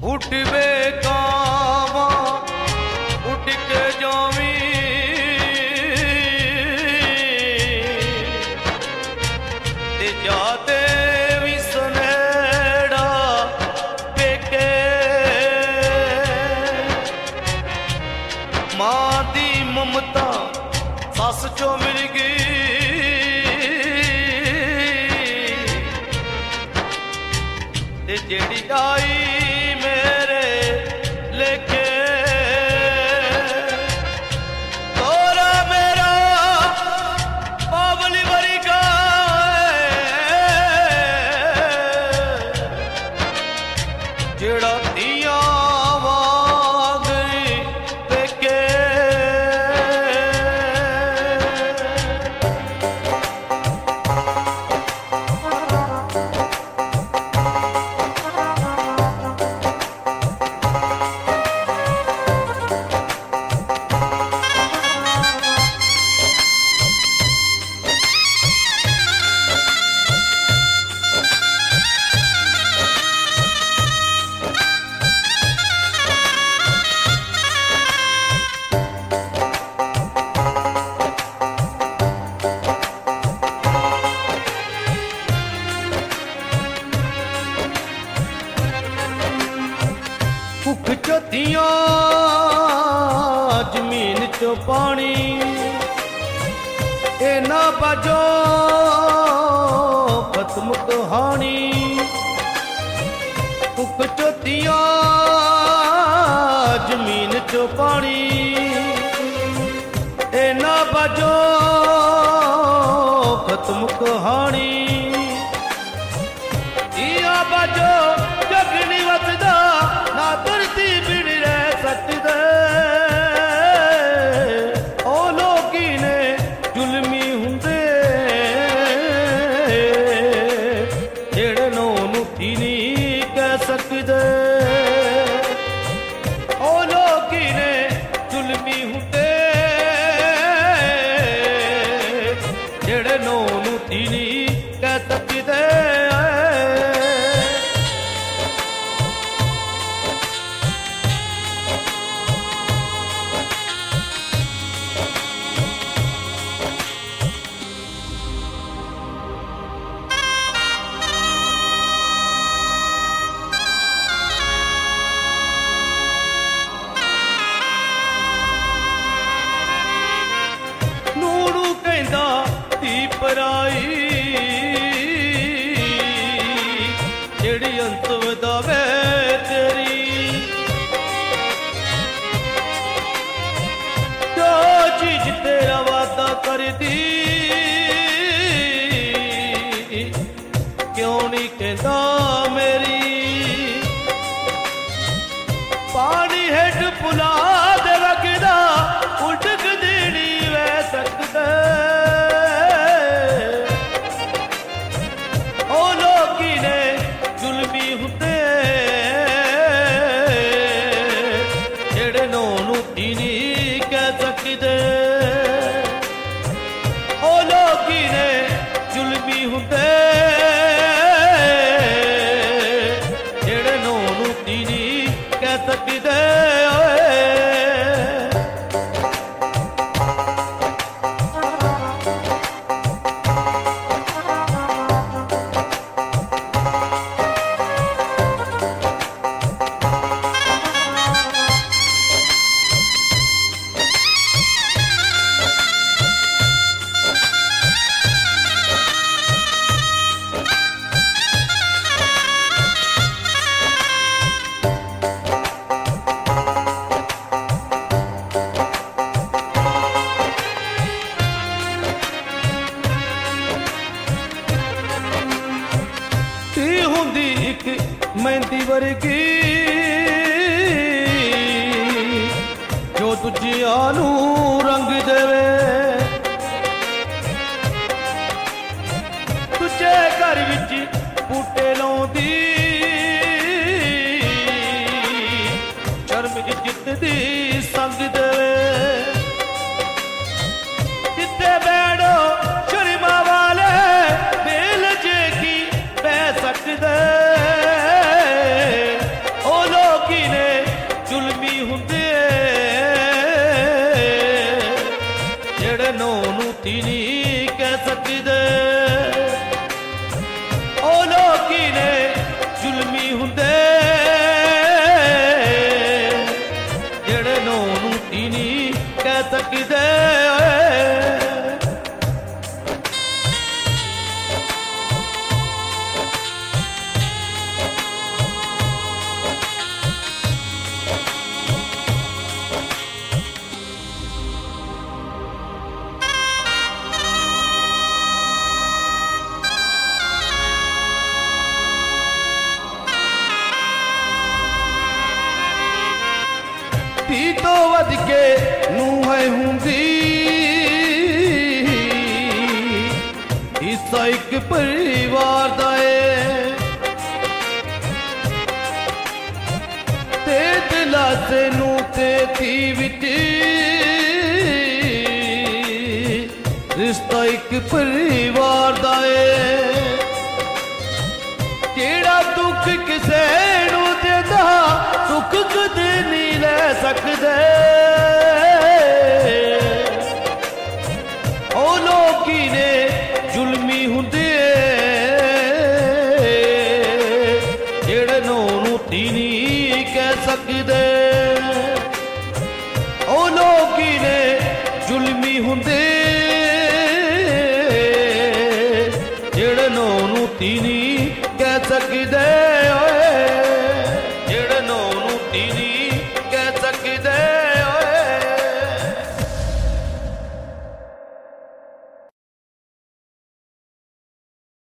उठ वे कावा उठ के जावी ते जाते भी सुनेड़ा पेके मां दी ममता सस चो मिल गई ते जेड़ी आई मेरे लेके तोरा मेरा बाबली भरी का जेड़ा दिया वागई पेके भुख चो दिया जमीन चो पानी ए ना बजो खत्म कहानी भुख चो दिया जमीन चो पानी ए ना बजो खत्म कहानी दिया बजो जग नहीं वसदा ना धरती बिन रह सकदे ओ लोकी ने जुल्मी हुंदे जेड़े नूं थी नहीं कह सकदे ओ लोकी ने जुल्मी हुंदे जेड़े नूं थी नहीं कह सकदे पराई जेड़ी अंत वधावे तेरी जो चीज तेरा वादा कर दी क्यों नहीं कहता मेरी पानी हेठ पुला दे लगदा उठक देनी वह सकदा ओ लोकी ने जुल्मी हुंदे जेड़े नूं तीनी कह सकदे मेहंदी वर्गी जो दूजिया नू रंग देवे तुझे घर विच बूटे लाउंदी शर्म इज्जत दी संग देवे जिथे बैठो शर्मा वाले दिल जे की पै सकदे ओ लोग ਤੀ ਨਹੀਂ ਕਹਿ ਸਕਦੇ। ਉਹ ਲੋਕੀ ਨੇ ਜ਼ੁਲਮੀ ਹੁੰਦੇ ਜਿਹੜੇ ਨੂੰ ਤੀ ਨਹੀਂ ਕਹਿ ਸਕਦੇ। ਧੀ ਤੋਂ ਵੱਧ ਕੇ ਨੂੰਹ ਹੈ ਹੁੰਦੀ, ਹਿੱਸਾ ਇੱਕ ਪਰਿਵਾਰ ਦਾ ਏ। ਤੇ ਦਿਲਾਸੇ ਨੂੰ ਤੇ ਧੀ ਵਿੱਚ ਰਿਸ਼ਤਾ ਇੱਕ ਪਰਿਵਾਰ ਦਾ ਏ। ਜਿਹੜਾ ਦੁੱਖ ਕਿਸੇ ਨੂੰ ਦਿੰਦਾ ਸੁੱਖ ਕਦੇ ਨਹੀਂ ਲੈ ਸਕਦੇ। ਉਹ ਲੋਕੀ ਨੇ ਜ਼ੁਲਮੀ ਹੁੰਦੇ ਜਿਹੜੇ ਨੂੰ ਤੀ ਨਹੀਂ ਕਹਿ ਸਕਦੇ। ਉਹ ਲੋਕੀ ਨੇ ਜ਼ੁਲਮੀ ਹੁੰਦੇ ਜਿਹੜੇ ਨੂੰ ਤੀ ਨਹੀਂ ਕਹਿ ਸਕਦੇ।